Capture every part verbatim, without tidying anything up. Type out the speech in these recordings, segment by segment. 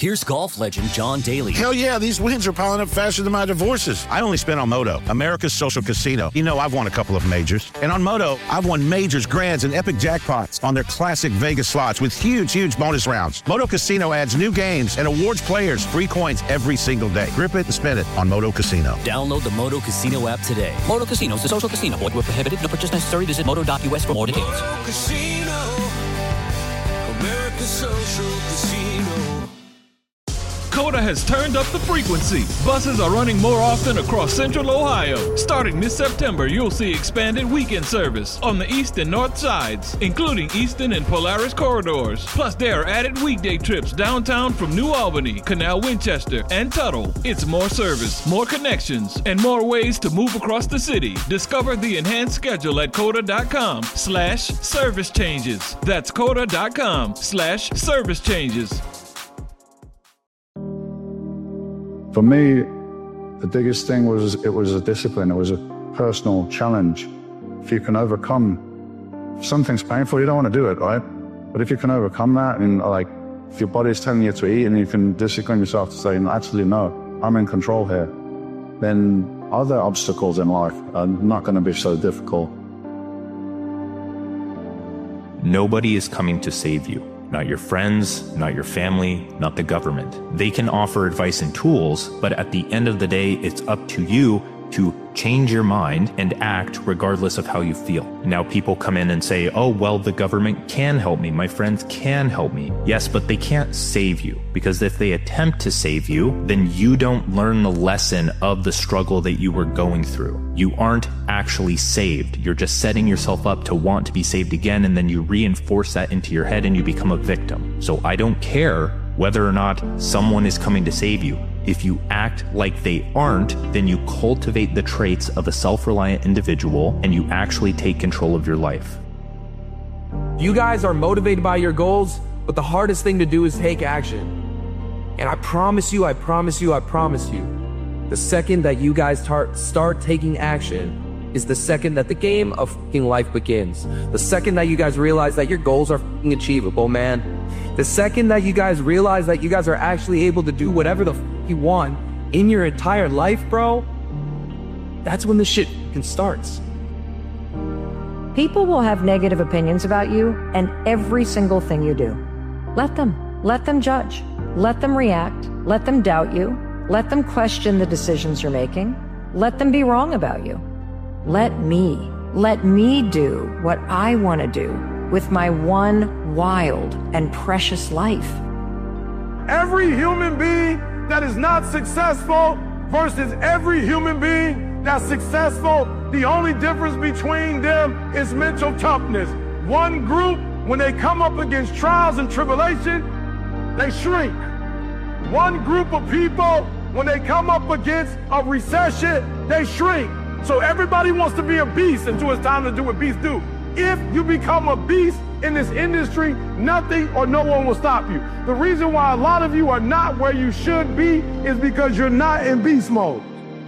Here's golf legend John Daly. Hell yeah, these wins are piling up faster than my divorces. I only spent on Moto, America's social casino. You know, I've won a couple of majors. And on Moto, I've won majors, grands, and epic jackpots on their classic Vegas slots with huge, huge bonus rounds. Moto Casino adds new games and awards players free coins every single day. Grip it and spin it on Moto Casino. Download the Moto Casino app today. Moto Casino is a social casino. Void where prohibited. No purchase necessary. Visit moto dot U S for more details. Moto Casino, America's social casino. COTA has turned up the frequency. Buses are running more often across Central Ohio. Starting this September, you'll see expanded weekend service on the east and north sides, including Easton and Polaris corridors. Plus, there are added weekday trips downtown from New Albany, Canal Winchester, and Tuttle. It's more service, more connections, and more ways to move across the city. Discover the enhanced schedule at COTA.com slash service changes. That's COTA.com slash service changes. For me, the biggest thing was it was a discipline. It was a personal challenge. If you can overcome, if something's painful, you don't want to do it, right? But if you can overcome that, and like, if your body's telling you to eat and you can discipline yourself to say, actually, no, I'm in control here, then other obstacles in life are not going to be so difficult. Nobody is coming to save you. Not your friends, not your family, not the government. They can offer advice and tools, but at the end of the day, it's up to you to change your mind and act regardless of how you feel. Now people come in and say, oh, well, the government can help me. My friends can help me. Yes, but they can't save you, because if they attempt to save you, then you don't learn the lesson of the struggle that you were going through. You aren't actually saved. You're just setting yourself up to want to be saved again, and then you reinforce that into your head and you become a victim. So I don't care whether or not someone is coming to save you. If you act like they aren't, then you cultivate the traits of a self-reliant individual and you actually take control of your life. You guys are motivated by your goals, but the hardest thing to do is take action. And I promise you, I promise you, I promise you, the second that you guys tar- start taking action is the second that the game of f***ing life begins. The second that you guys realize that your goals are f***ing achievable, man. The second that you guys realize that you guys are actually able to do whatever the f*** you want in your entire life, bro, that's when the shit f***ing starts. People will have negative opinions about you and every single thing you do. Let them. Let them judge. Let them react. Let them doubt you. Let them question the decisions you're making. Let them be wrong about you. Let me. Let me do what I want to do with my one wild and precious life. Every human being that is not successful versus every human being that's successful, the only difference between them is mental toughness. One group, when they come up against trials and tribulation, they shrink. One group of people, when they come up against a recession, they shrink. So everybody wants to be a beast until it's time to do what beasts do. If you become a beast in this industry, nothing or no one will stop you. The reason why a lot of you are not where you should be is because you're not in beast mode.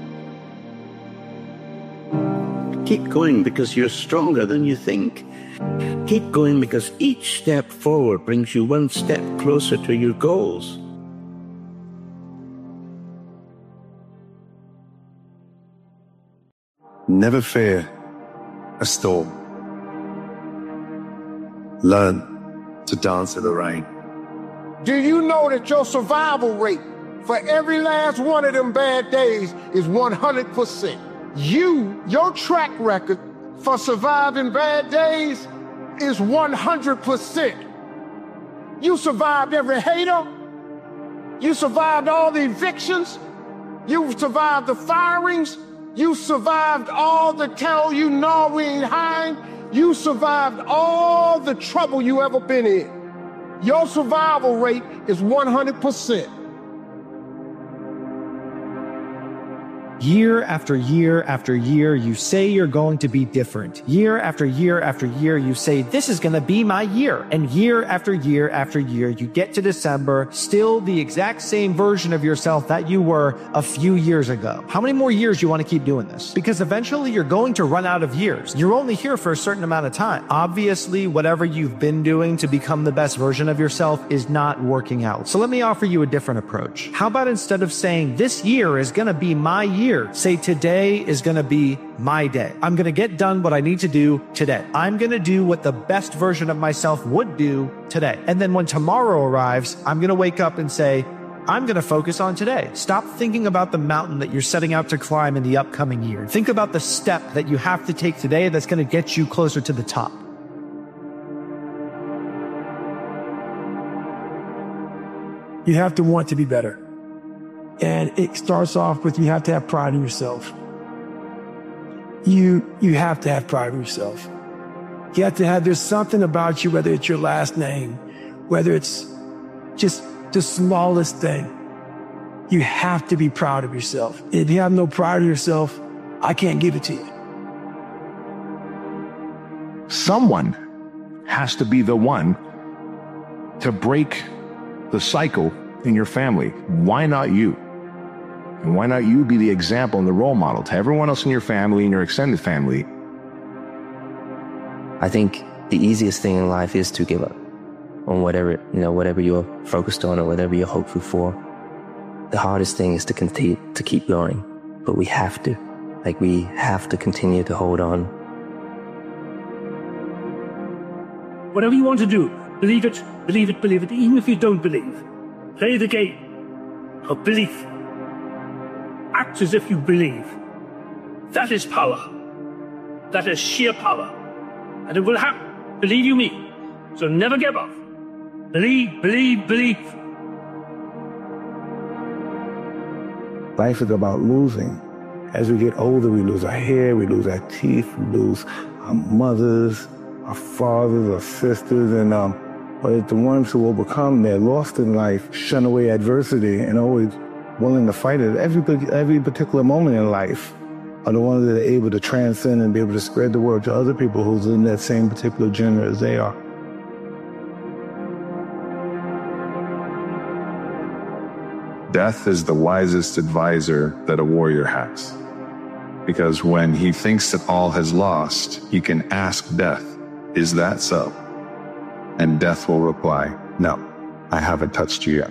Keep going because you're stronger than you think. Keep going because each step forward brings you one step closer to your goals. Never fear a storm. Learn to dance in the rain. Do you know that your survival rate for every last one of them bad days is one hundred percent? You, your track record for surviving bad days is one hundred percent. You survived every hater. You survived all the evictions. You survived the firings. You survived all the tell you no, we ain't hiring. You survived all the trouble you ever been in. Your survival rate is one hundred percent. Year after year after year, you say you're going to be different. Year after year after year, you say, this is going to be my year. And year after year after year, you get to December, still the exact same version of yourself that you were a few years ago. How many more years do you want to keep doing this? Because eventually you're going to run out of years. You're only here for a certain amount of time. Obviously, whatever you've been doing to become the best version of yourself is not working out. So let me offer you a different approach. How about instead of saying, this year is going to be my year, say today is going to be my day. I'm going to get done what I need to do today. I'm going to do what the best version of myself would do today. And then when tomorrow arrives, I'm going to wake up and say, I'm going to focus on today. Stop thinking about the mountain that you're setting out to climb in the upcoming year. Think about the step that you have to take today that's going to get you closer to the top. You have to want to be better. And it starts off with you have to have pride in yourself. You, you have to have pride in yourself. You have to have, there's something about you, whether it's your last name, whether it's just the smallest thing. You have to be proud of yourself. If you have no pride in yourself, I can't give it to you. Someone has to be the one to break the cycle in your family. Why not you? And why not you be the example and the role model to everyone else in your family and your extended family? I think the easiest thing in life is to give up on whatever, you know, whatever you're focused on or whatever you're hopeful for. The hardest thing is to continue to keep going, but we have to, like we have to continue to hold on. Whatever you want to do, believe it, believe it, believe it, even if you don't believe. Play the game of belief. Act as if you believe. That is power. That is sheer power. And it will happen. Believe you me. So never give up. Believe, believe, believe. Life is about losing. As we get older, we lose our hair, we lose our teeth, we lose our mothers, our fathers, our sisters, and um, but it's the ones who overcome, they're lost in life, shun away adversity, and always willing to fight it every every particular moment in life, are the ones that are able to transcend and be able to spread the word to other people who's in that same particular genre as they are. Death is the wisest advisor that a warrior has. Because when he thinks that all has lost, he can ask death, is that so? And death will reply, no, I haven't touched you yet.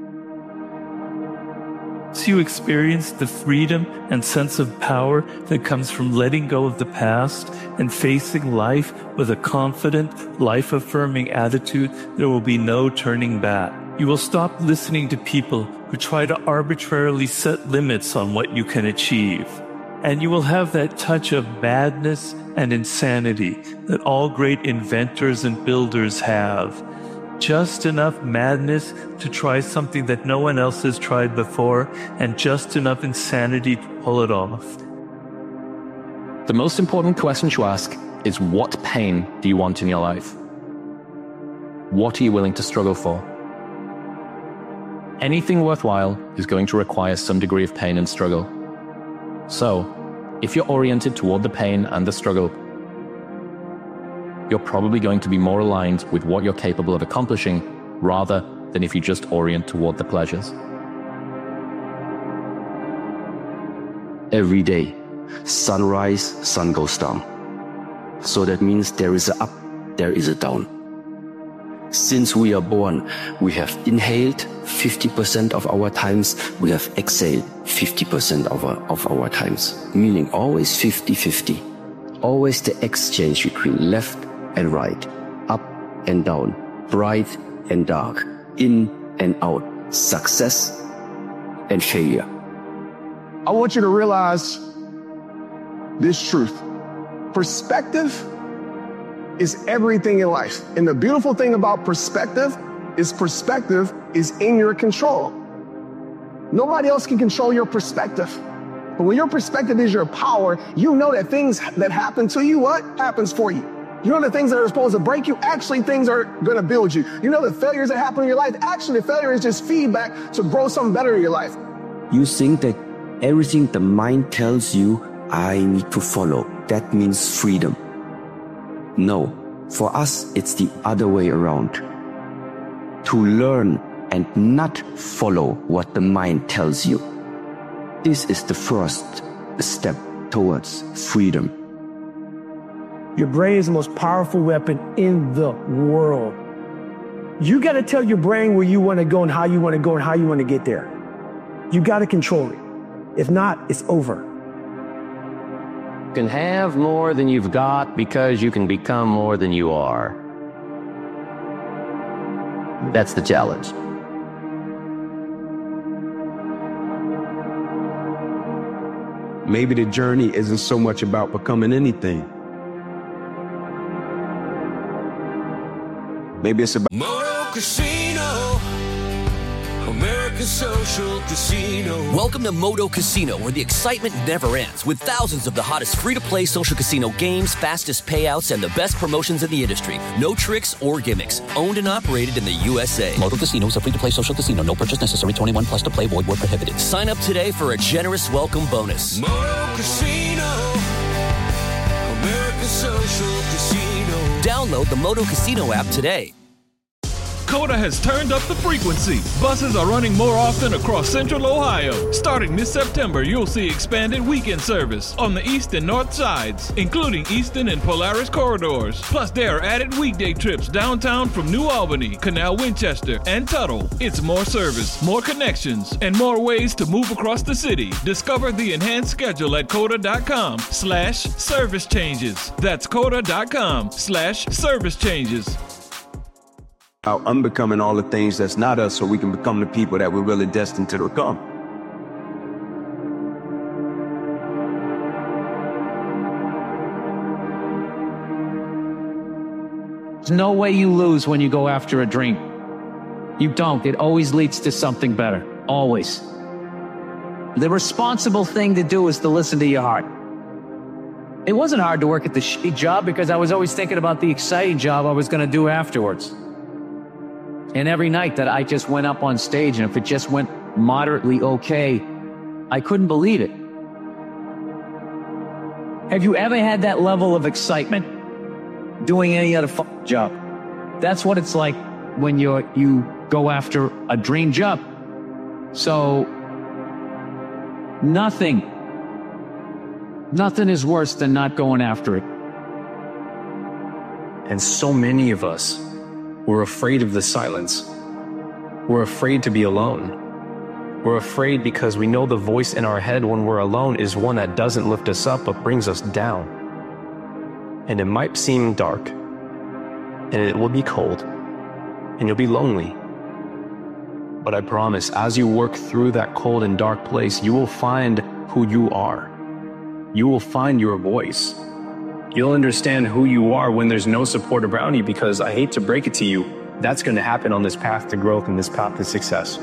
So you experience the freedom and sense of power that comes from letting go of the past and facing life with a confident, life-affirming attitude. There will be no turning back. You will stop listening to people who try to arbitrarily set limits on what you can achieve. And you will have that touch of madness and insanity that all great inventors and builders have. Just enough madness to try something that no one else has tried before, and just enough insanity to pull it off. The most important question to ask is, what pain do you want in your life? What are you willing to struggle for? Anything worthwhile is going to require some degree of pain and struggle. So, if you're oriented toward the pain and the struggle, you're probably going to be more aligned with what you're capable of accomplishing rather than if you just orient toward the pleasures. Every day, sunrise, sun goes down. So that means there is a up, there is a down. Since we are born, we have inhaled fifty percent of our times, we have exhaled fifty percent of our, of our times, meaning always fifty fifty. Always the exchange between left and right, up and down, bright and dark, in and out, success and failure. I want you to realize this truth. Perspective is everything in life. And the beautiful thing about perspective is perspective is in your control. Nobody else can control your perspective. But when your perspective is your power, you know that things that happen to you, what happens for you? You know the things that are supposed to break you, actually things are going to build you. You know the failures that happen in your life, actually the failure is just feedback to grow something better in your life. You think that Everything the mind tells you, I need to follow. That means freedom. No, for us, it's the other way around. To learn and not follow what the mind tells you. This is the first step towards freedom. Your brain is the most powerful weapon in the world. You got to tell your brain where you want to go and how you want to go and how you want to get there. You got to control it. If not, it's over. You can have more than you've got because you can become more than you are. That's the challenge. Maybe the journey isn't so much about becoming anything. Maybe it's about Moto Casino, American Social Casino. Welcome to Moto Casino, where the excitement never ends, with thousands of the hottest free-to-play social casino games, fastest payouts, and the best promotions in the industry. No tricks or gimmicks. Owned and operated in the U S A. Moto Casino is a free-to-play social casino. No purchase necessary. twenty-one plus to play. Void where prohibited. Sign up today for a generous welcome bonus. Moto Casino, American Social Casino. Download the Moto Casino app today. COTA has turned up the frequency. Buses are running more often across Central Ohio. Starting this September, you'll see expanded weekend service on the east and north sides, including Eastern and Polaris corridors. Plus, there are added weekday trips downtown from New Albany, Canal Winchester, and Tuttle. It's more service, more connections, and more ways to move across the city. Discover the enhanced schedule at COTA.com slash service changes. That's COTA.com slash service changes. about unbecoming all the things that's not us so we can become the people that we're really destined to become. There's no way you lose when you go after a dream. You don't. It always leads to something better. Always. The responsible thing to do is to listen to your heart. It wasn't hard to work at the shitty job because I was always thinking about the exciting job I was going to do afterwards. And every night that I just went up on stage, and if it just went moderately okay, I couldn't believe it. Have you ever had that level of excitement doing any other f- job? That's what it's like when you're, you go after a dream job. So, nothing, nothing is worse than not going after it. And so many of us, we're afraid of the silence. We're afraid to be alone. We're afraid because we know the voice in our head when we're alone is one that doesn't lift us up but brings us down. And it might seem dark, and it will be cold, and you'll be lonely. But I promise, as you work through that cold and dark place, you will find who you are. You will find your voice. You'll understand who you are when there's no support around you, because I hate to break it to you, that's going to happen on this path to growth and this path to success.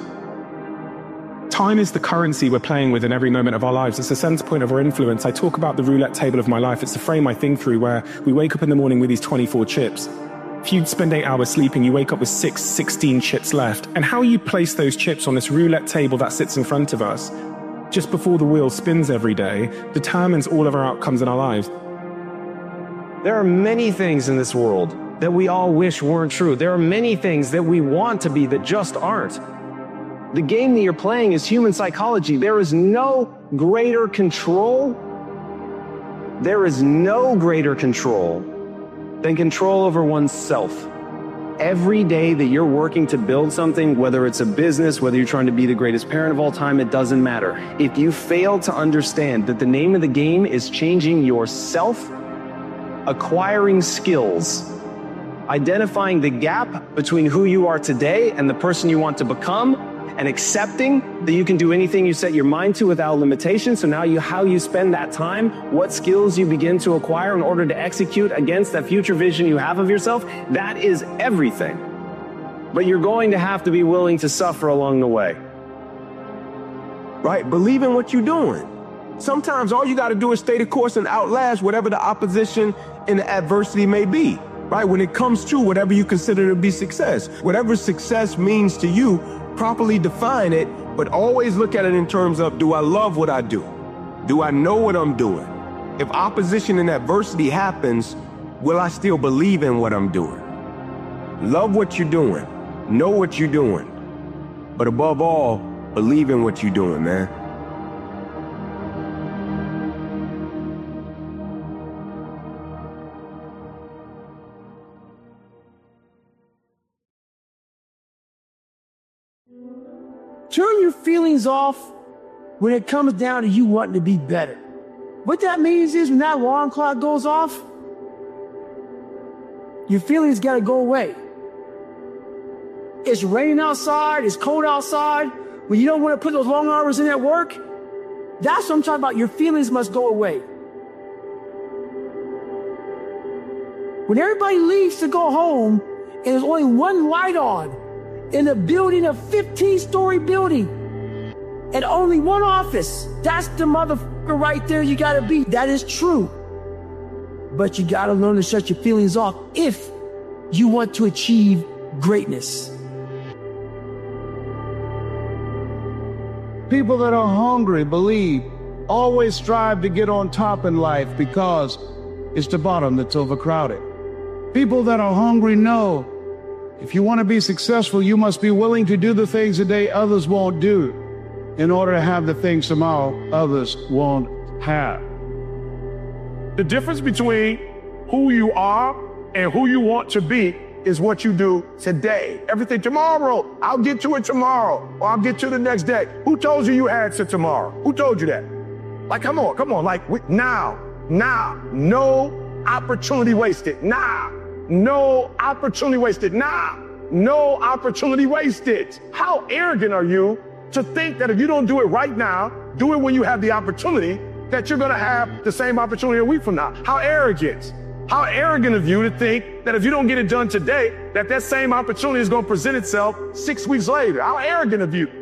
Time is the currency we're playing with in every moment of our lives. It's the center point of our influence. I talk about the roulette table of my life. It's the frame I think through, where we wake up in the morning with these twenty-four chips. If you spend eight hours sleeping, you wake up with six, sixteen chips left. And how you place those chips on this roulette table that sits in front of us, just before the wheel spins every day, determines all of our outcomes in our lives. There are many things in this world that we all wish weren't true. There are many things that we want to be that just aren't. The game that you're playing is human psychology. There is no greater control. There is no greater control than control over oneself. Every day that you're working to build something, whether it's a business, whether you're trying to be the greatest parent of all time, it doesn't matter. If you fail to understand that the name of the game is changing yourself, acquiring skills, identifying the gap between who you are today and the person you want to become, and accepting that you can do anything you set your mind to without limitation. So now you, how you spend that time, what skills you begin to acquire in order to execute against that future vision you have of yourself, that is everything. But you're going to have to be willing to suffer along the way. Right? Believe in what you're doing. Sometimes all you got to do is stay the course and outlast whatever the opposition and the adversity may be. Right? When it comes to whatever you consider to be success, whatever success means to you, properly define it, But always look at it in terms of, do I love what I do? Do I know what I'm doing? If opposition and adversity happens, will I still believe in what I'm doing? Love what you're doing. Know what you're doing. But above all, believe in what you're doing, man. Turn your feelings off when it comes down to you wanting to be better. What that means is when that alarm clock goes off, your feelings gotta go away. It's raining outside, it's cold outside, when you don't want to put those long hours in at work, that's what I'm talking about. Your feelings must go away. When everybody leaves to go home and there's only one light on in a building, a fifteen-story building, and only one office, that's the motherfucker right there you gotta be. That is true. But you gotta learn to shut your feelings off if you want to achieve greatness. People that are hungry believe, always strive to get on top in life because it's the bottom that's overcrowded. People that are hungry know if you want to be successful, you must be willing to do the things today others won't do in order to have the things tomorrow others won't have. The difference between who you are and who you want to be is what you do today. Everything tomorrow, I'll get to it tomorrow, or I'll get to the next day. Who told you you had to tomorrow? Who told you that? Like, come on, come on, like we, now, now, no opportunity wasted. Now, no opportunity wasted. Now, no opportunity wasted. How arrogant are you to think that if you don't do it right now, do it when you have the opportunity, that you're gonna have the same opportunity a week from now? How arrogant. How arrogant of you to think that if you don't get it done today, that that same opportunity is gonna present itself six weeks later. How arrogant of you.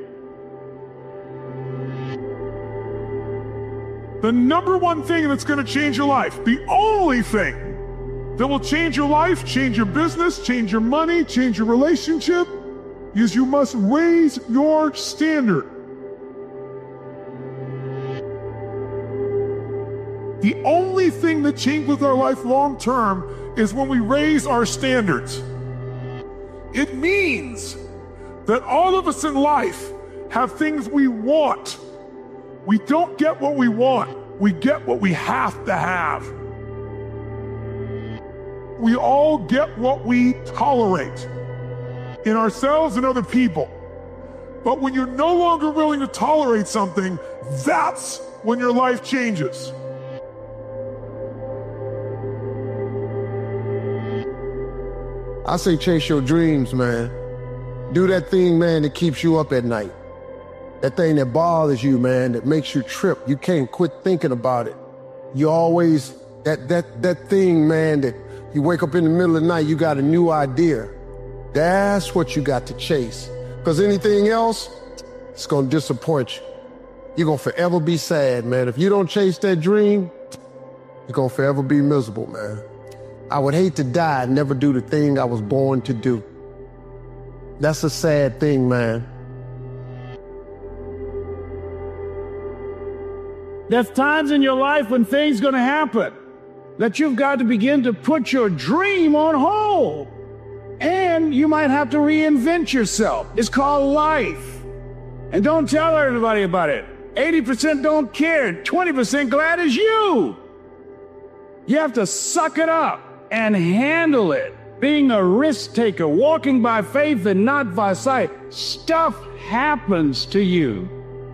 The number one thing that's gonna change your life, the only thing that will change your life, change your business, change your money, change your relationship, is you must raise your standard. The only thing that changes our life long term is when we raise our standards. It means that all of us in life have things we want. We don't get what we want, we get what we have to have. We all get what we tolerate in ourselves and other people. But when you're no longer willing to tolerate something, that's when your life changes. I say chase your dreams, man. Do that thing, man, that keeps you up at night. That thing that bothers you, man, that makes you trip. You can't quit thinking about it. You always, that that that thing, man, that you wake up in the middle of the night, you got a new idea. That's what you got to chase. Because anything else, it's going to disappoint you. You're going to forever be sad, man. If you don't chase that dream, you're going to forever be miserable, man. I would hate to die and never do the thing I was born to do. That's a sad thing, man. There's times in your life when things gonna happen that you've got to begin to put your dream on hold. And you might have to reinvent yourself. It's called life. And don't tell everybody about it. eighty percent don't care, twenty percent glad is you. You have to suck it up and handle it. Being a risk taker, walking by faith and not by sight. Stuff happens to you.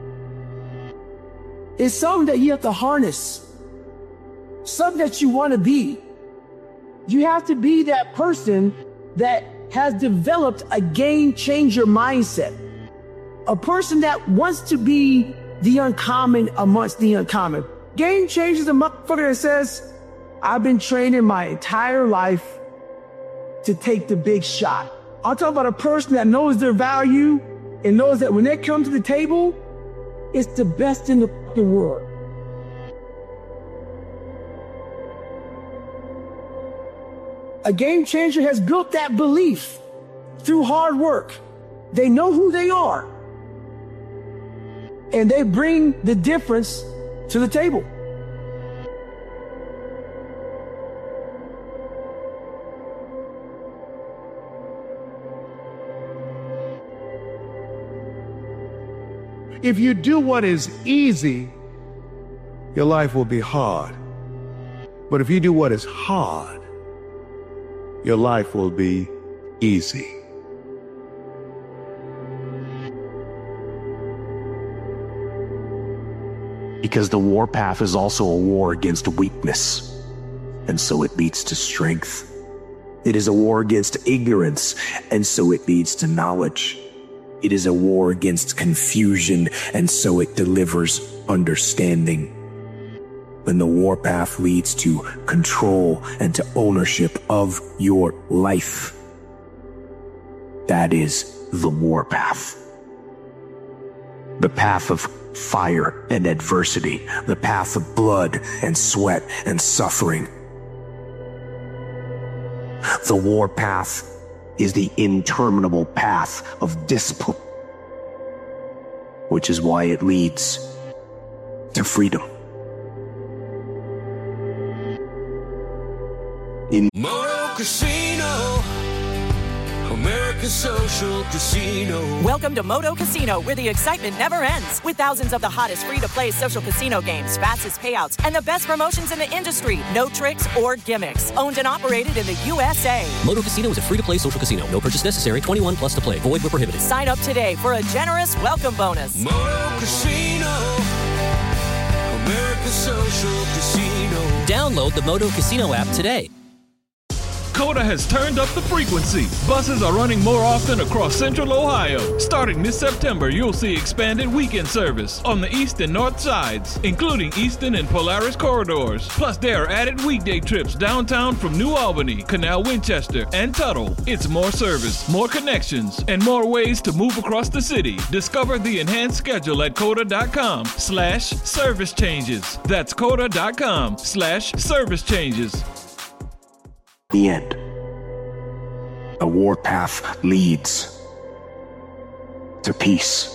It's something that you have to harness. Something that you want to be. You have to be that person that has developed a game changer mindset. A person that wants to be the uncommon amongst the uncommon. Game changer is a motherfucker that says, I've been training my entire life to take the big shot. I'm talking about a person that knows their value and knows that when they come to the table, it's the best in the fucking world. A game changer has built that belief through hard work. They know who they are. and they bring the difference to the table. If you do what is easy, your life will be hard. But if you do what is hard, your life will be easy. Because the warpath is also a war against weakness, and so it leads to strength. It is a war against ignorance, and so it leads to knowledge. It is a war against confusion, and so it delivers understanding. When the warpath leads to control and to ownership of your life, that is the warpath. The path of fire and adversity, the path of blood and sweat and suffering. The warpath is the interminable path of discipline, which is why it leads to freedom. In Moto Casino, America's social casino. Welcome to Moto Casino, where the excitement never ends. With thousands of the hottest free-to-play social casino games, fastest payouts, and the best promotions in the industry. No tricks or gimmicks. Owned and operated in the U S A. Moto Casino is a free-to-play social casino. No purchase necessary. twenty-one plus to play. Void where prohibited. Sign up today for a generous welcome bonus. Moto Casino, America's social casino. Download the Moto Casino app today. COTA has turned up the frequency. Buses are running more often across Central Ohio. Starting this September, you'll see expanded weekend service on the east and north sides, including Eastern and Polaris corridors. Plus, there are added weekday trips downtown from New Albany, Canal Winchester, and Tuttle. It's more service, more connections, and more ways to move across the city. Discover the enhanced schedule at COTA.com slash service changes. That's COTA.com slash service changes. The end. The warpath leads to peace.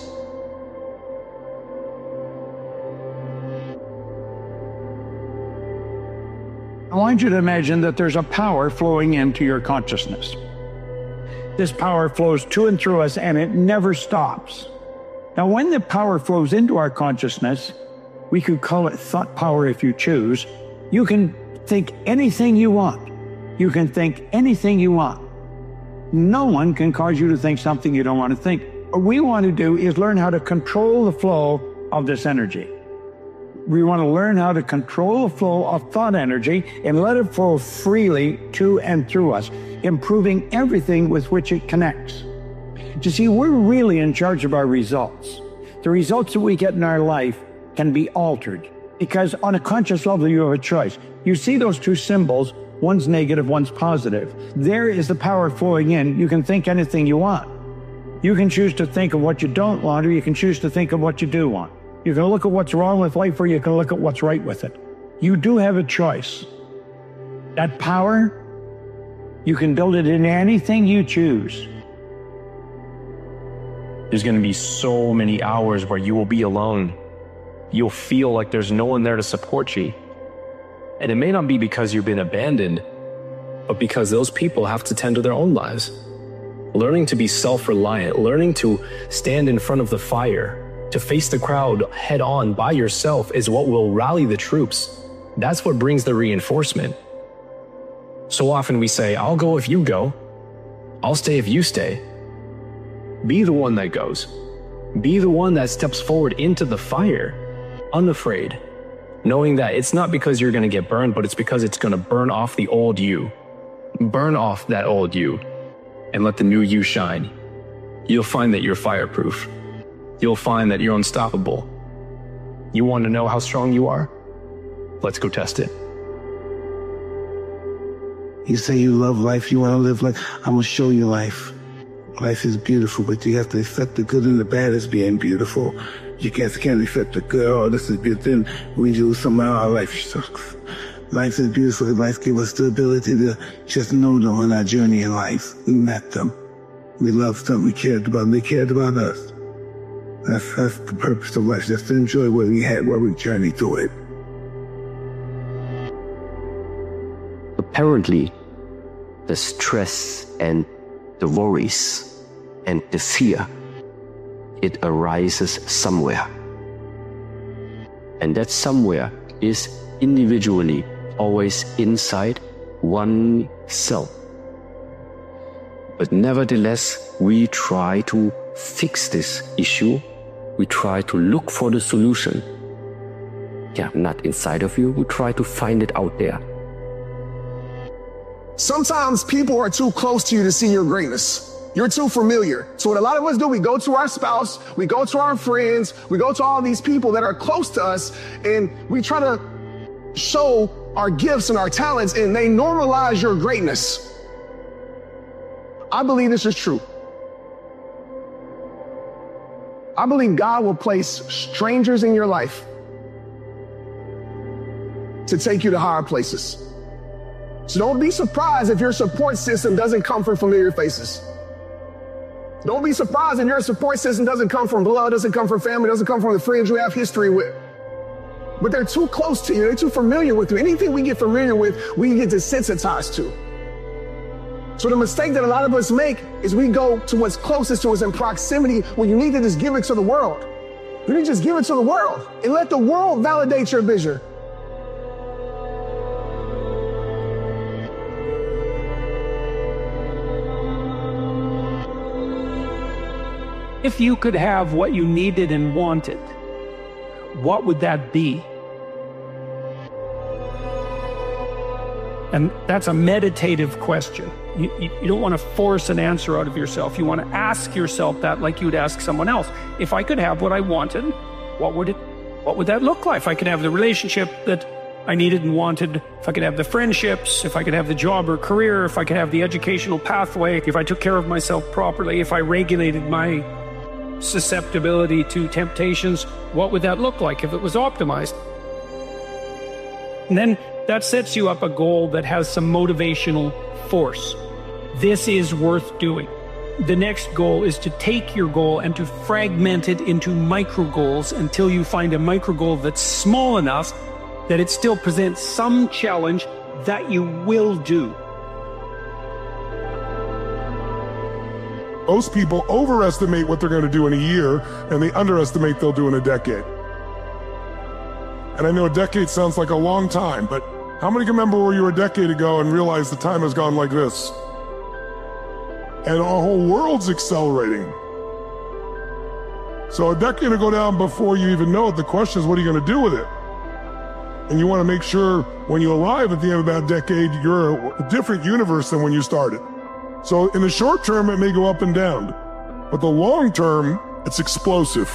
I want you to imagine that there's a power flowing into your consciousness. This power flows to and through us, and it never stops. Now, when the power flows into our consciousness, we could call it thought power if you choose. You can think anything you want. You can think anything you want. No one can cause you to think something you don't want to think. What we want to do is learn how to control the flow of this energy. We want to learn how to control the flow of thought energy and let it flow freely to and through us, improving everything with which it connects. You see, we're really in charge of our results. The results that we get in our life can be altered because on a conscious level, you have a choice. You see those two symbols. One's negative, one's positive. There is the power flowing in. You can think anything you want. You can choose to think of what you don't want, or you can choose to think of what you do want. You can look at what's wrong with life, or you can look at what's right with it. You do have a choice. That power, you can build it in anything you choose. There's going to be so many hours where you will be alone. You'll feel like there's no one there to support you. And it may not be because you've been abandoned, but because those people have to tend to their own lives. Learning to be self-reliant, learning to stand in front of the fire, to face the crowd head on by yourself is what will rally the troops. That's what brings the reinforcement. So often we say, I'll go if you go. I'll stay if you stay. Be the one that goes. Be the one that steps forward into the fire, unafraid. Knowing that it's not because you're going to get burned, but it's because it's going to burn off the old you. Burn off that old you and let the new you shine. You'll find that you're fireproof. You'll find that you're unstoppable. You want to know how strong you are? Let's go test it. You say you love life, you want to live life. I'm going to show you life. Life is beautiful, but you have to accept the good and the bad as being beautiful. You can't, can't accept the good, oh, this is beautiful, then we do somehow our life sucks. Life is beautiful. Life gives us the ability to just know them on our journey in life. We met them. We loved them. We cared about them. They cared about us. That's, that's the purpose of life, just to enjoy what we had, where we journey through it. Apparently, the stress and the worries and the fear, it arises somewhere. And that somewhere is individually always inside one self. But nevertheless, we try to fix this issue. We try to look for the solution. Yeah, not inside of you. We try to find it out there. Sometimes people are too close to you to see your greatness. You're too familiar. So what a lot of us do, we go to our spouse, we go to our friends, we go to all these people that are close to us, and we try to show our gifts and our talents, and they normalize your greatness. I believe this is true. I believe God will place strangers in your life to take you to higher places. So don't be surprised if your support system doesn't come from familiar faces. Don't be surprised if your support system doesn't come from blood, doesn't come from family, doesn't come from the friends you have history with. But they're too close to you, they're too familiar with you. Anything we get familiar with, we get desensitized to. So the mistake that a lot of us make is we go to what's closest to us in proximity when you need to just give it to the world. You need to just give it to the world and let the world validate your vision. If you could have what you needed and wanted, what would that be? And that's a meditative question. You, you, you don't want to force an answer out of yourself. You want to ask yourself that like you'd ask someone else. If I could have what I wanted, what would it, what would that look like? If I could have the relationship that I needed and wanted, if I could have the friendships, if I could have the job or career, if I could have the educational pathway, if I took care of myself properly, if I regulated my susceptibility to temptations, what would that look like if it was optimized? And then that sets you up a goal that has some motivational force. This is worth doing. The next goal is to take your goal and to fragment it into micro goals until you find a micro goal that's small enough that it still presents some challenge that you will do. Most people overestimate what they're going to do in a year, and they underestimate they'll do in a decade. And I know a decade sounds like a long time, but how many can remember where you were a decade ago and realize the time has gone like this? And our whole world's accelerating. So a decade will go down before you even know it. The question is, what are you going to do with it? And you want to make sure when you arrive at the end of that decade, you're a different universe than when you started. So in the short term, it may go up and down, but the long term, it's explosive.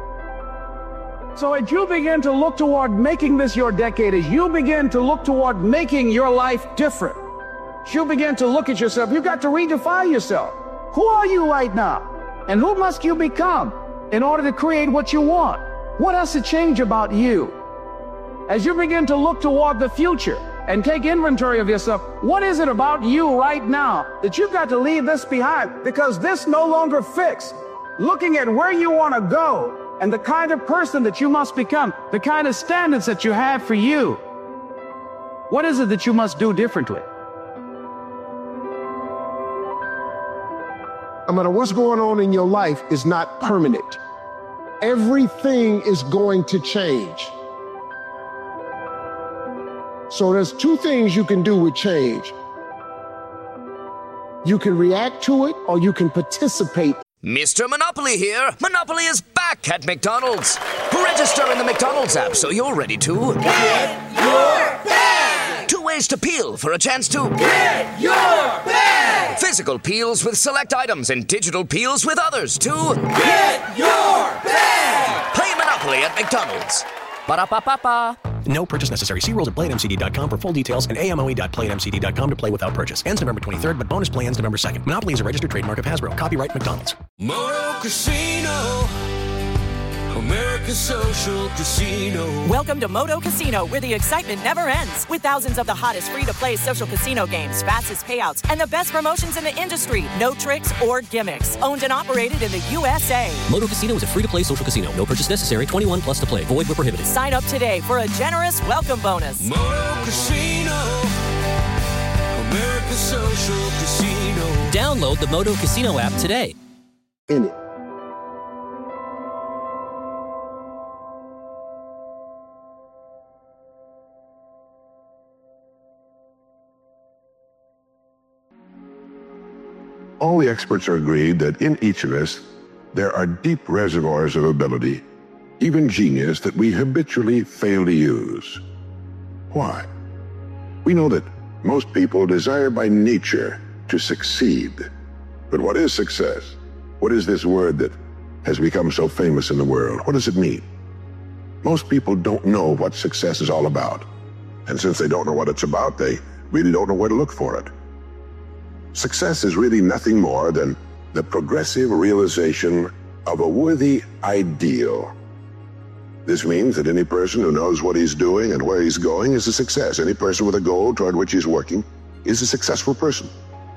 So as you begin to look toward making this your decade, as you begin to look toward making your life different, as you begin to look at yourself, you've got to redefine yourself. Who are you right now? And who must you become in order to create what you want? What has to change about you? As you begin to look toward the future and take inventory of yourself, what is it about you right now that you've got to leave this behind? Because this no longer fits. Looking at where you want to go and the kind of person that you must become, the kind of standards that you have for you, what is it that you must do differently? No matter what's going on in your life is not permanent. Everything is going to change. So there's two things you can do with change. You can react to it or you can participate. Mister Monopoly here. Monopoly is back at McDonald's. Register in the McDonald's app so you're ready to get your bag. Two ways to peel for a chance to get your bag. Physical peels with select items and digital peels with others to get your bag. Play Monopoly at McDonald's. Ba-da-ba-ba-ba. No purchase necessary. See rules at play at m c d dot com for full details and a m o e dot play at m c d dot com to play without purchase. Ends November twenty-third, but bonus play ends November second. Monopoly is a registered trademark of Hasbro. Copyright McDonald's. Moto Casino, America America's Social Casino. Welcome to Moto Casino, where the excitement never ends. With thousands of the hottest free-to-play social casino games, fastest payouts, and the best promotions in the industry. No tricks or gimmicks. Owned and operated in the U S A. Moto Casino is a free-to-play social casino. No purchase necessary. twenty-one plus to play. Void where prohibited. Sign up today for a generous welcome bonus. Moto Casino. America's Social Casino. Download the Moto Casino app today. In it. All the experts are agreed that in each of us, there are deep reservoirs of ability, even genius, that we habitually fail to use. Why? We know that most people desire by nature to succeed. But what is success? What is this word that has become so famous in the world? What does it mean? Most people don't know what success is all about. And since they don't know what it's about, they really don't know where to look for it. Success is really nothing more than the progressive realization of a worthy ideal. This means that any person who knows what he's doing and where he's going is a success. Any person with a goal toward which he's working is a successful person.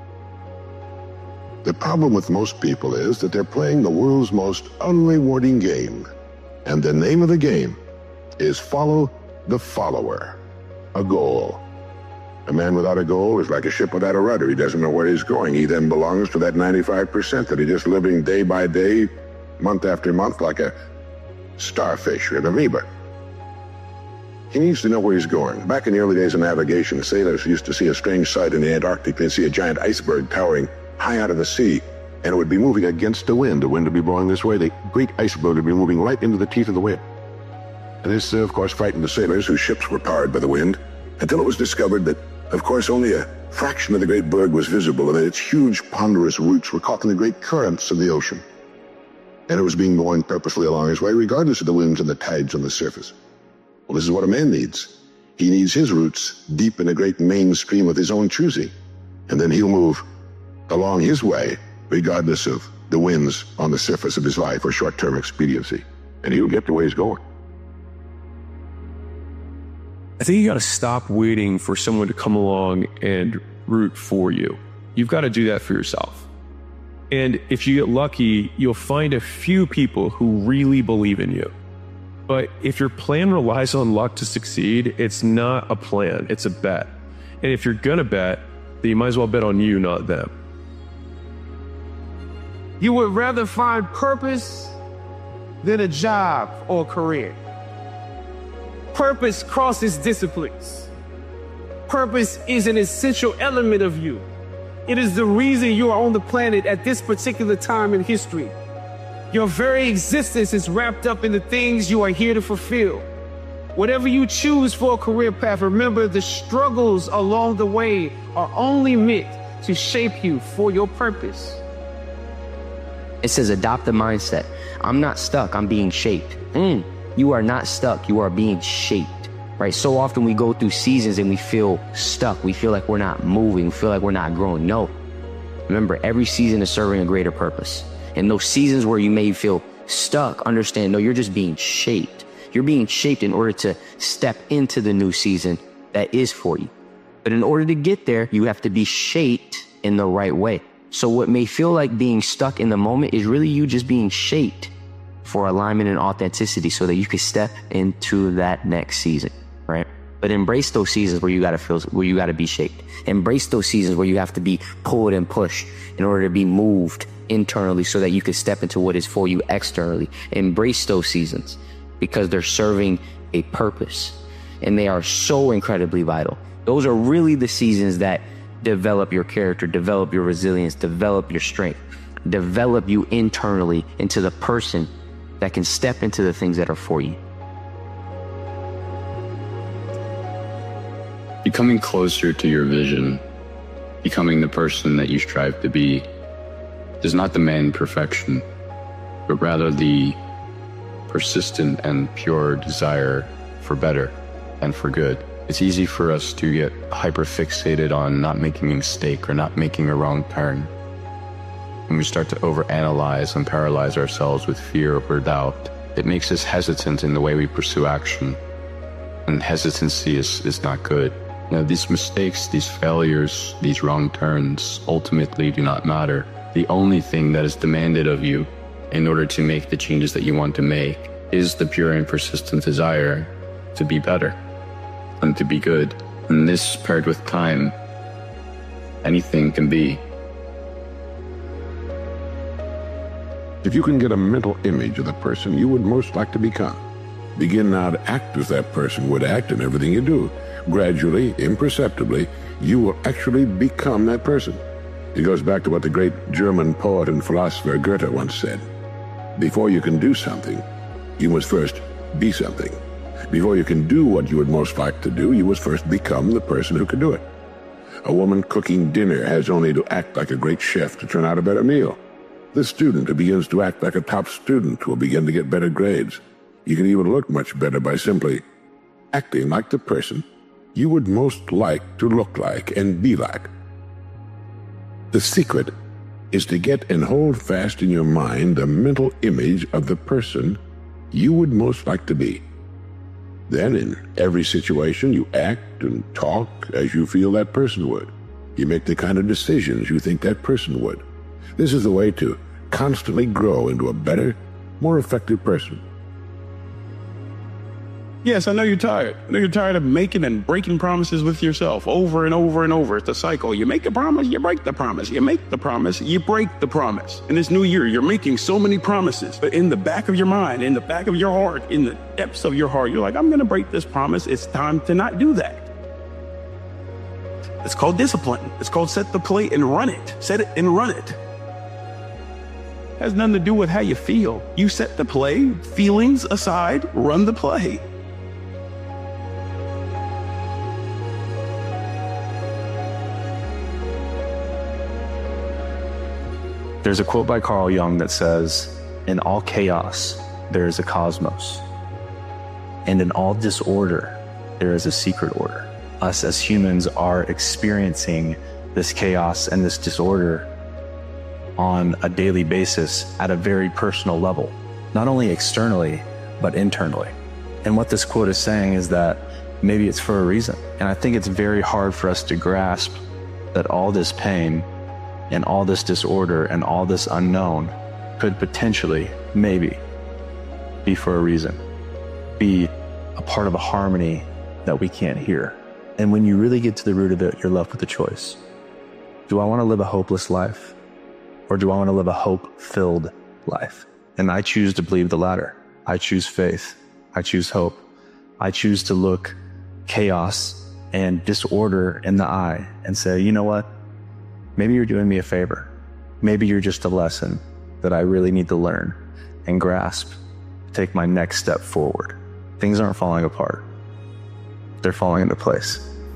The problem with most people is that they're playing the world's most unrewarding game. And the name of the game is follow the follower. A goal. A man without a goal is like a ship without a rudder. He doesn't know where he's going. He then belongs to that ninety-five percent that he's just living day by day, month after month, like a starfish or an amoeba. He needs to know where he's going. Back in the early days of navigation, sailors used to see a strange sight in the Antarctic. They'd see a giant iceberg towering high out of the sea, and it would be moving against the wind. The wind would be blowing this way. The great iceberg would be moving right into the teeth of the wind. And this, uh, of course, frightened the sailors whose ships were powered by the wind, until it was discovered that, of course, only a fraction of the great berg was visible, and that its huge, ponderous roots were caught in the great currents of the ocean. And it was being borne purposely along its way, regardless of the winds and the tides on the surface. Well, this is what a man needs. He needs his roots deep in a great main stream of his own choosing, and then he'll move along his way, regardless of the winds on the surface of his life or short-term expediency, and he'll get to where he's going. I think you got to stop waiting for someone to come along and root for you. You've got to do that for yourself. And if you get lucky, you'll find a few people who really believe in you. But if your plan relies on luck to succeed, it's not a plan, it's a bet. And if you're gonna bet, then you might as well bet on you, not them. You would rather find purpose than a job or career. Purpose crosses disciplines. Purpose is an essential element of you. It is the reason you are on the planet at this particular time in history. Your very existence is wrapped up in the things you are here to fulfill. Whatever you choose for a career path, remember the struggles along the way are only meant to shape you for your purpose. It says adopt the mindset. I'm not stuck, I'm being shaped. Mm. You are not stuck, you are being shaped, right? So often we go through seasons and we feel stuck. We feel like we're not moving, we feel like we're not growing. No, remember, every season is serving a greater purpose. And those seasons where you may feel stuck, understand, no, you're just being shaped. You're being shaped in order to step into the new season that is for you. But in order to get there, you have to be shaped in the right way. So what may feel like being stuck in the moment is really you just being shaped for alignment and authenticity so that you can step into that next season, right? But embrace those seasons where you gotta feel, where you gotta be shaped. Embrace those seasons where you have to be pulled and pushed in order to be moved internally so that you can step into what is for you externally. Embrace those seasons because they're serving a purpose and they are so incredibly vital. Those are really the seasons that develop your character, develop your resilience, develop your strength, develop you internally into the person that can step into the things that are for you. Becoming closer to your vision, becoming the person that you strive to be, does not demand perfection, but rather the persistent and pure desire for better and for good. It's easy for us to get hyper-fixated on not making a mistake or not making a wrong turn. And we start to overanalyze and paralyze ourselves with fear or doubt It makes us hesitant in the way we pursue action. And hesitancy is, is not good. Now, these mistakes, these failures, these wrong turns ultimately do not matter. The only thing that is demanded of you in order to make the changes that you want to make is the pure and persistent desire to be better and to be good. And this, paired with time, anything can be. If you can get a mental image of the person you would most like to become, begin now to act as that person would act in everything you do. Gradually, imperceptibly, you will actually become that person. It goes back to what the great German poet and philosopher Goethe once said. Before you can do something, you must first be something. Before you can do what you would most like to do, you must first become the person who can do it. A woman cooking dinner has only to act like a great chef to turn out a better meal. The student who begins to act like a top student will begin to get better grades. You can even look much better by simply acting like the person you would most like to look like and be like. The secret is to get and hold fast in your mind the mental image of the person you would most like to be. Then in every situation you act and talk as you feel that person would. You make the kind of decisions you think that person would. This is the way to constantly grow into a better, more effective person. Yes, I know you're tired. I know you're tired of making and breaking promises with yourself over and over and over. It's a cycle. You make a promise, you break the promise. You make the promise, you break the promise. In this new year, you're making so many promises, but in the back of your mind, in the back of your heart, in the depths of your heart, you're like, I'm going to break this promise. It's time to not do that. It's called discipline. It's called set the plate and run it. Set it and run it. It has nothing to do with how you feel. You set the play, feelings aside, run the play. There's a quote by Carl Jung that says, "In all chaos, there is a cosmos. And in all disorder, there is a secret order." Us as humans are experiencing this chaos and this disorder on a daily basis at a very personal level, not only externally, but internally. And what this quote is saying is that maybe it's for a reason. And I think it's very hard for us to grasp that all this pain and all this disorder and all this unknown could potentially, maybe, be for a reason, be a part of a harmony that we can't hear. And when you really get to the root of it, you're left with a choice. Do I want to live a hopeless life? Or do I want to live a hope-filled life? And I choose to believe the latter. I choose faith. I choose hope. I choose to look chaos and disorder in the eye and say, you know what? Maybe you're doing me a favor. Maybe you're just a lesson that I really need to learn and grasp, take my next step forward. Things aren't falling apart. They're falling into place.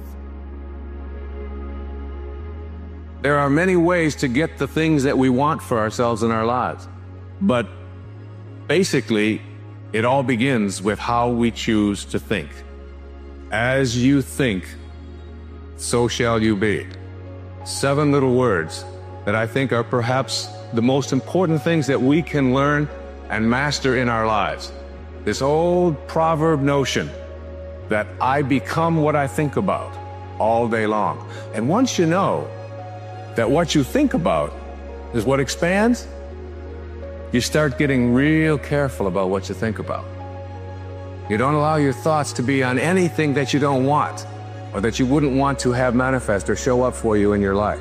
There are many ways to get the things that we want for ourselves in our lives. But basically, it all begins with how we choose to think. As you think, so shall you be. Seven little words that I think are perhaps the most important things that we can learn and master in our lives. This old proverb notion that I become what I think about all day long. And once you know that what you think about is what expands, you start getting real careful about what you think about. You don't allow your thoughts to be on anything that you don't want or that you wouldn't want to have manifest or show up for you in your life.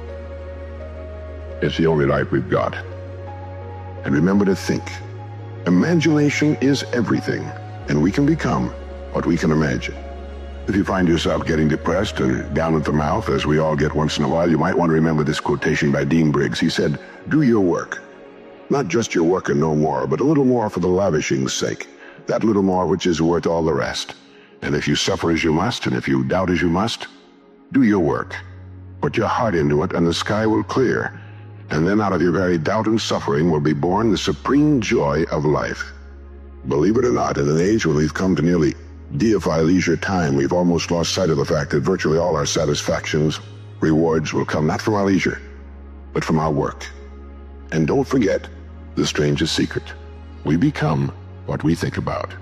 It's the only life we've got. And remember to think. Imagination is everything, and we can become what we can imagine. If you find yourself getting depressed and down at the mouth, as we all get once in a while, you might want to remember this quotation by Dean Briggs. He said, "Do your work. Not just your work and no more, but a little more for the lavishing's sake. That little more which is worth all the rest. And if you suffer as you must, and if you doubt as you must, do your work. Put your heart into it, and the sky will clear. And then out of your very doubt and suffering will be born the supreme joy of life." Believe it or not, in an age when we've come to nearly deify leisure time, we've almost lost sight of the fact that virtually all our satisfactions, rewards will come not from our leisure, but from our work. And don't forget the strangest secret. We become what we think about.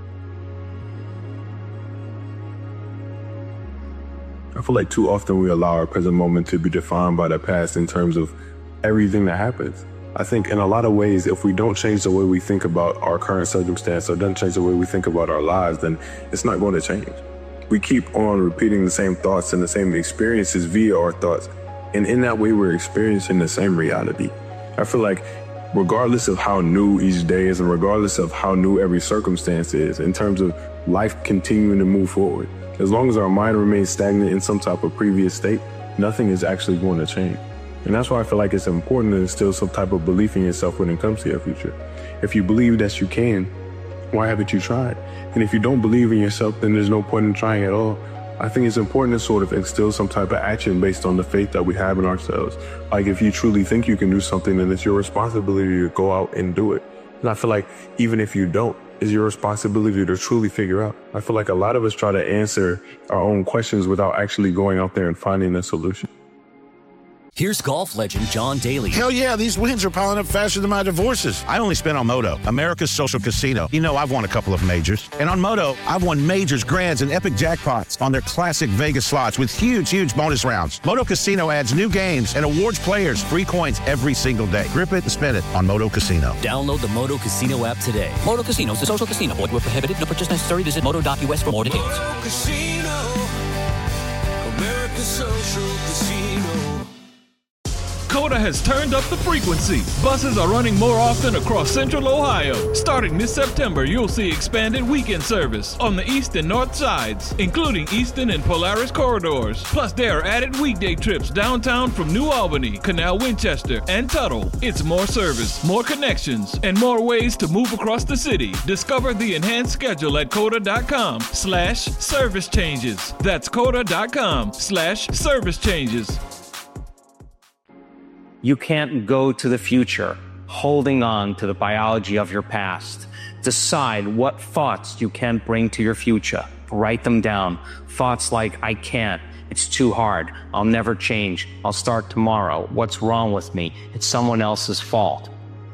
I feel like too often we allow our present moment to be defined by the past in terms of everything that happens. I think in a lot of ways, if we don't change the way we think about our current circumstance or don't change the way we think about our lives, then it's not going to change. We keep on repeating the same thoughts and the same experiences via our thoughts. And in that way, we're experiencing the same reality. I feel like regardless of how new each day is and regardless of how new every circumstance is, in terms of life continuing to move forward, as long as our mind remains stagnant in some type of previous state, nothing is actually going to change. And that's why I feel like it's important to instill some type of belief in yourself when it comes to your future. If you believe that you can, why haven't you tried? And if you don't believe in yourself, then there's no point in trying at all. I think it's important to sort of instill some type of action based on the faith that we have in ourselves. Like if you truly think you can do something, then it's your responsibility to go out and do it. And I feel like even if you don't, it's your responsibility to truly figure out. I feel like a lot of us try to answer our own questions without actually going out there and finding a solution. Here's golf legend John Daly. Hell yeah, these wins are piling up faster than my divorces. I only spent on Moto, America's social casino. You know, I've won a couple of majors. And on Moto, I've won majors, grands, and epic jackpots on their classic Vegas slots with huge, huge bonus rounds. Moto Casino adds new games and awards players free coins every single day. Grip it and spin it on Moto Casino. Download the Moto Casino app today. Moto Casino is a social casino. Void where prohibited. No purchase necessary. Visit moto dot U S for more details. Moto Casino, America's social casino. Coda has turned up the frequency. Buses are running more often across Central Ohio. Starting this September, you'll see expanded weekend service on the east and north sides, including Easton and Polaris corridors. Plus, there are added weekday trips downtown from New Albany, Canal Winchester, and Tuttle. It's more service, more connections, and more ways to move across the city. Discover the enhanced schedule at coda.com slash service changes. That's coda.com slash service changes. You can't go to the future holding on to the biology of your past. Decide what thoughts you can bring to your future. Write them down. Thoughts like, I can't. It's too hard. I'll never change. I'll start tomorrow. What's wrong with me? It's someone else's fault.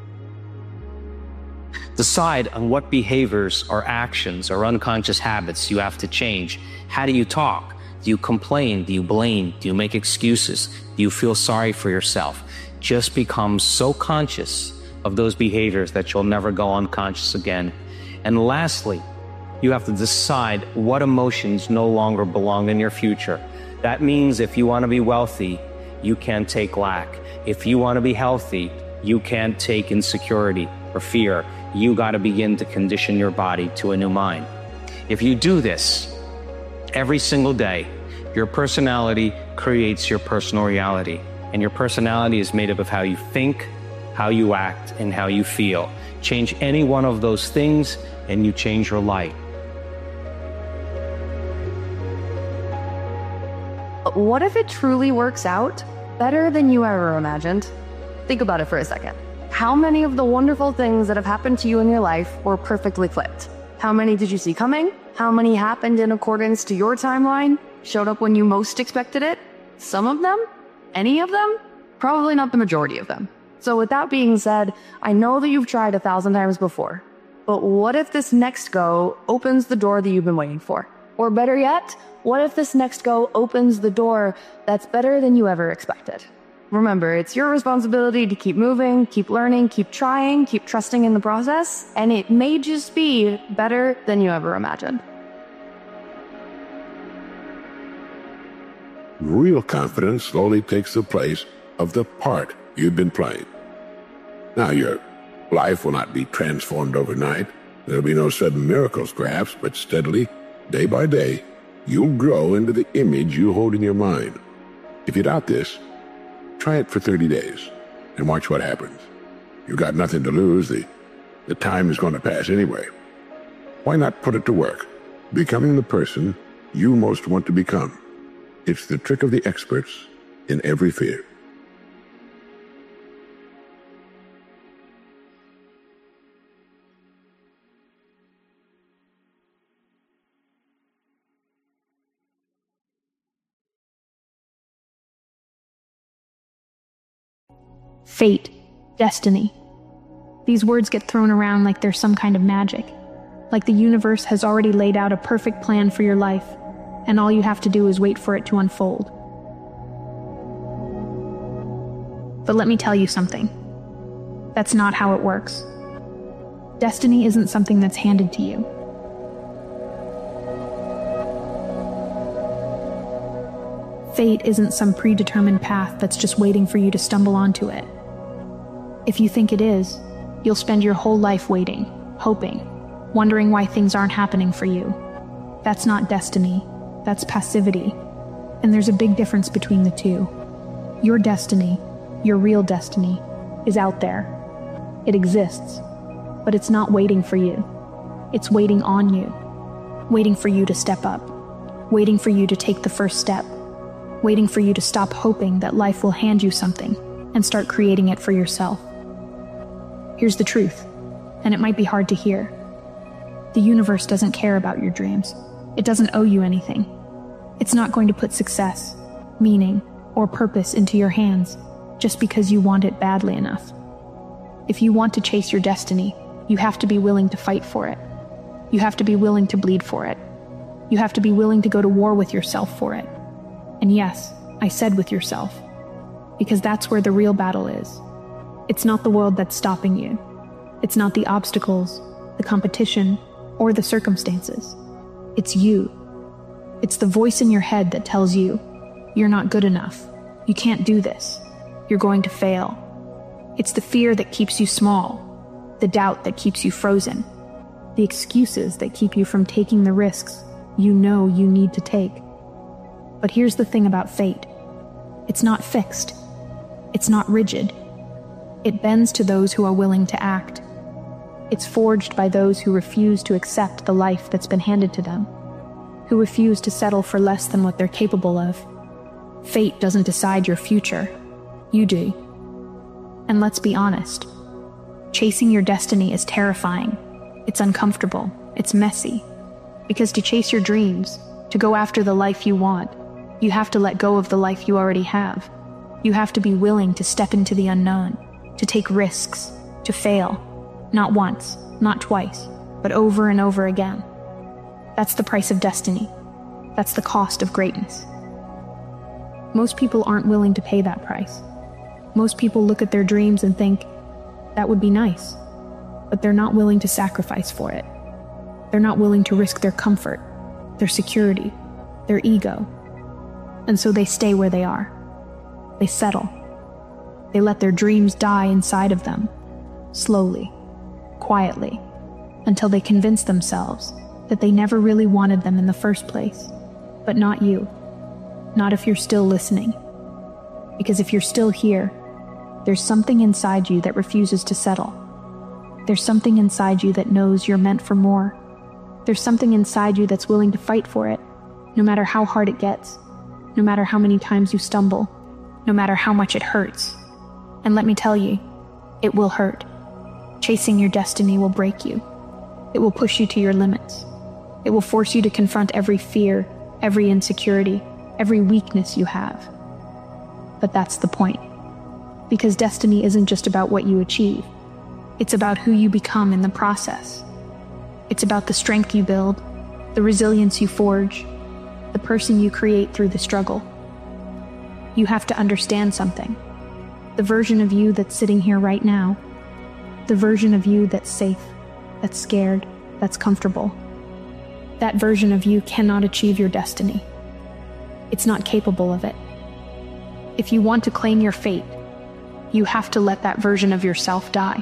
Decide on what behaviors or actions or unconscious habits you have to change. How do you talk? Do you complain? Do you blame? Do you make excuses? Do you feel sorry for yourself? Just become so conscious of those behaviors that you'll never go unconscious again. And lastly, you have to decide what emotions no longer belong in your future. That means if you want to be wealthy, you can't take lack. If you want to be healthy, you can't take insecurity or fear. You got to begin to condition your body to a new mind. If you do this every single day, your personality creates your personal reality. And your personality is made up of how you think, how you act, and how you feel. Change any one of those things, and you change your life. What if it truly works out better than you ever imagined? Think about it for a second. How many of the wonderful things that have happened to you in your life were perfectly flipped? How many did you see coming? How many happened in accordance to your timeline? Showed up when you most expected it? Some of them? Any of them? Probably not the majority of them. So with that being said, I know that you've tried a thousand times before, but what if this next go opens the door that you've been waiting for? Or better yet, what if this next go opens the door that's better than you ever expected? Remember, it's your responsibility to keep moving, keep learning, keep trying, keep trusting in the process, and it may just be better than you ever imagined. Real confidence slowly takes the place of the part you've been playing. Now, your life will not be transformed overnight. There'll be no sudden miracles, perhaps, but steadily, day by day, you'll grow into the image you hold in your mind. If you doubt this, try it for thirty days and watch what happens. You've got nothing to lose. The, the time is going to pass anyway. Why not put it to work, becoming the person you most want to become? It's the trick of the experts in every field. Fate, destiny. These words get thrown around like they're some kind of magic, like the universe has already laid out a perfect plan for your life, and all you have to do is wait for it to unfold. But let me tell you something. That's not how it works. Destiny isn't something that's handed to you. Fate isn't some predetermined path that's just waiting for you to stumble onto it. If you think it is, you'll spend your whole life waiting, hoping, wondering why things aren't happening for you. That's not destiny. That's passivity. And there's a big difference between the two. Your destiny, your real destiny, is out there. It exists. But it's not waiting for you. It's waiting on you. Waiting for you to step up. Waiting for you to take the first step. Waiting for you to stop hoping that life will hand you something and start creating it for yourself. Here's the truth, and it might be hard to hear. The universe doesn't care about your dreams. It doesn't owe you anything. It's not going to put success, meaning, or purpose into your hands just because you want it badly enough. If you want to chase your destiny, you have to be willing to fight for it. You have to be willing to bleed for it. You have to be willing to go to war with yourself for it. And yes, I said with yourself, because that's where the real battle is. It's not the world that's stopping you. It's not the obstacles, the competition, or the circumstances. It's you. It's the voice in your head that tells you, you're not good enough. You can't do this. You're going to fail. It's the fear that keeps you small, the doubt that keeps you frozen, the excuses that keep you from taking the risks you know you need to take. But here's the thing about fate. It's not fixed. It's not rigid. It bends to those who are willing to act. It's forged by those who refuse to accept the life that's been handed to them, who refuse to settle for less than what they're capable of. Fate doesn't decide your future. You do. And let's be honest. Chasing your destiny is terrifying. It's uncomfortable. It's messy. Because to chase your dreams, to go after the life you want, you have to let go of the life you already have. You have to be willing to step into the unknown, to take risks, to fail. Not once, not twice, but over and over again. That's the price of destiny. That's the cost of greatness. Most people aren't willing to pay that price. Most people look at their dreams and think, that would be nice, but they're not willing to sacrifice for it. They're not willing to risk their comfort, their security, their ego. And so they stay where they are. They settle. They let their dreams die inside of them, slowly, quietly, until they convince themselves that they never really wanted them in the first place. But not you. Not if you're still listening. Because if you're still here, there's something inside you that refuses to settle. There's something inside you that knows you're meant for more. There's something inside you that's willing to fight for it, no matter how hard it gets, no matter how many times you stumble, no matter how much it hurts. And let me tell you, it will hurt. Chasing your destiny will break you. It will push you to your limits. It will force you to confront every fear, every insecurity, every weakness you have. But that's the point. Because destiny isn't just about what you achieve. It's about who you become in the process. It's about the strength you build, the resilience you forge, the person you create through the struggle. You have to understand something. The version of you that's sitting here right now, the version of you that's safe, that's scared, that's comfortable, that version of you cannot achieve your destiny. It's not capable of it. If you want to claim your fate, you have to let that version of yourself die.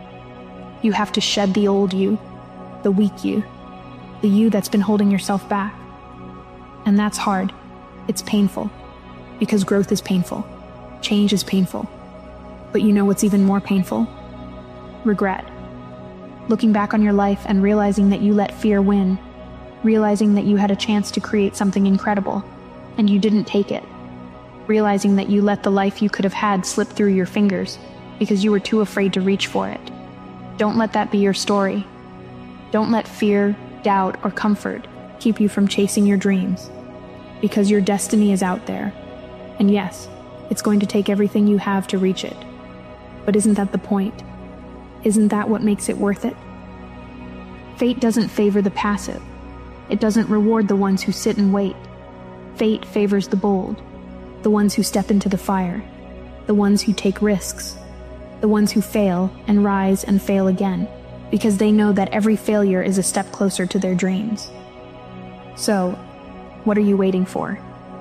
You have to shed the old you, the weak you, the you that's been holding yourself back. And that's hard. It's painful. Because growth is painful. Change is painful. But you know what's even more painful? Regret. Looking back on your life and realizing that you let fear win. Realizing that you had a chance to create something incredible, and you didn't take it. Realizing that you let the life you could have had slip through your fingers because you were too afraid to reach for it. Don't let that be your story. Don't let fear, doubt, or comfort keep you from chasing your dreams. Because your destiny is out there. And yes, it's going to take everything you have to reach it. But isn't that the point? isn't that what makes it worth it? Fate doesn't favor the passive. It doesn't reward the ones who sit and wait. Fate favors the bold, the ones who step into the fire, the ones who take risks, the ones who fail and rise and fail again, because they know that every failure is a step closer to their dreams. So, what are you waiting for?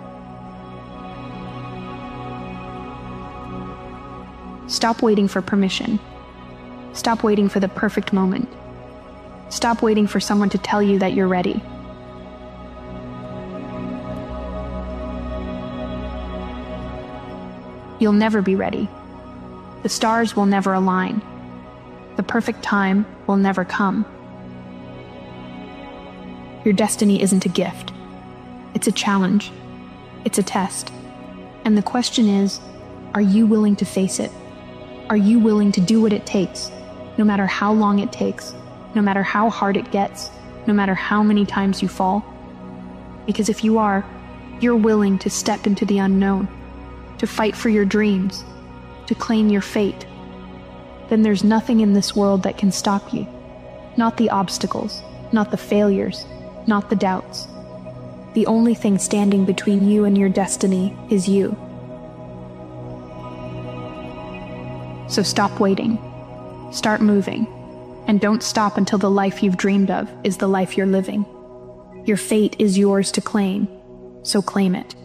Stop waiting for permission. Stop waiting for the perfect moment. Stop waiting for someone to tell you that you're ready. You'll never be ready. The stars will never align. The perfect time will never come. Your destiny isn't a gift. It's a challenge. It's a test. And the question is, are you willing to face it? Are you willing to do what it takes, no matter how long it takes, no matter how hard it gets, no matter how many times you fall? Because if you are, you're willing to step into the unknown, to fight for your dreams, to claim your fate. Then there's nothing in this world that can stop you. Not the obstacles, not the failures, not the doubts. The only thing standing between you and your destiny is you. So stop waiting. Start moving. And don't stop until the life you've dreamed of is the life you're living. Your fate is yours to claim, so claim it.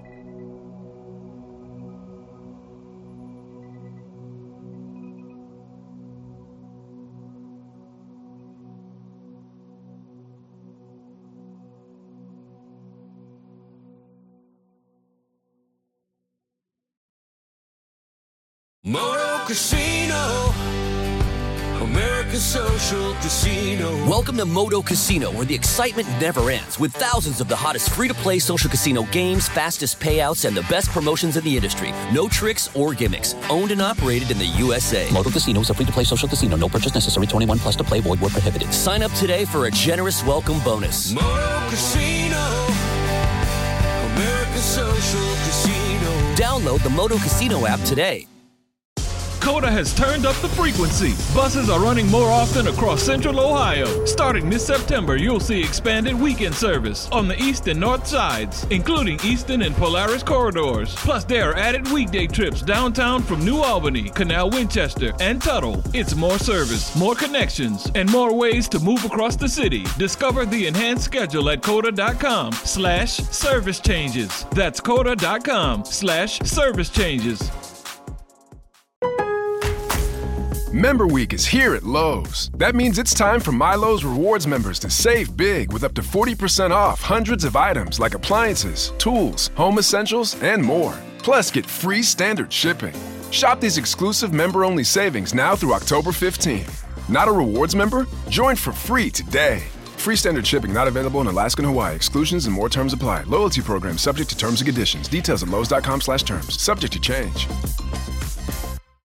Moto Casino, America's social casino. Welcome to Moto Casino, where the excitement never ends, with thousands of the hottest free-to-play social casino games, fastest payouts, and the best promotions in the industry. No tricks or gimmicks. Owned and operated in the U S A. Moto Casino is a free-to-play social casino. No purchase necessary. twenty-one plus to play. Void where prohibited. Sign up today for a generous welcome bonus. Moto Casino, America's social casino. Download the Moto Casino app today. COTA has turned up the frequency. Buses are running more often across Central Ohio. Starting this September, you'll see expanded weekend service on the east and north sides, including Eastern and Polaris corridors. Plus, there are added weekday trips downtown from New Albany, Canal Winchester, and Tuttle. It's more service, more connections, and more ways to move across the city. Discover the enhanced schedule at COTA.com slash service changes. That's COTA.com slash service changes. Member Week is here at Lowe's. That means it's time for MyLowe's Rewards members to save big with up to forty percent off hundreds of items like appliances, tools, home essentials, and more. Plus, get free standard shipping. Shop these exclusive member-only savings now through October fifteenth. Not a rewards member? Join for free today. Free standard shipping not available in Alaska and Hawaii. Exclusions and more terms apply. Loyalty program subject to terms and conditions. Details at lowes.com slash terms. Subject to change.